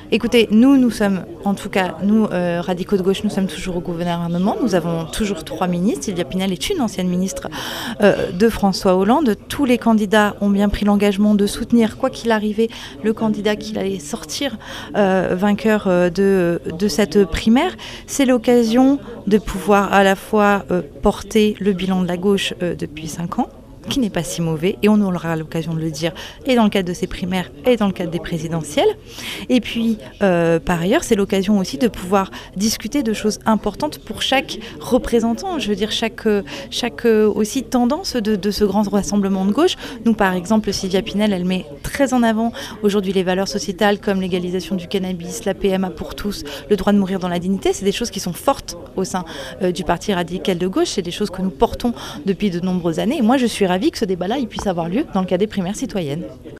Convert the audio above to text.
Écoutez, nous sommes, en tout cas, nous, radicaux de gauche, nous sommes toujours au gouvernement. Nous avons toujours 3 ministres. Sylvia Pinel est une ancienne ministre de François Hollande. Tous les candidats ont bien pris l'engagement de soutenir, quoi qu'il arrivait, le candidat qui allait sortir vainqueur de cette primaire. C'est l'occasion de pouvoir à la fois porter le bilan de la gauche depuis 5 ans, qui n'est pas si mauvais, et on aura l'occasion de le dire, et dans le cadre de ces primaires, et dans le cadre des présidentielles. Et puis, par ailleurs, c'est l'occasion aussi de pouvoir discuter de choses importantes pour chaque représentant, je veux dire, chaque aussi tendance de ce grand rassemblement de gauche. Nous, par exemple, Sylvia Pinel, elle met très en avant aujourd'hui les valeurs sociétales comme l'égalisation du cannabis, la PMA pour tous, le droit de mourir dans la dignité. C'est des choses qui sont fortes au sein du Parti radical de gauche, c'est des choses que nous portons depuis de nombreuses années. Et moi, je suis ravie que ce débat-là il puisse avoir lieu dans le cadre des primaires citoyennes.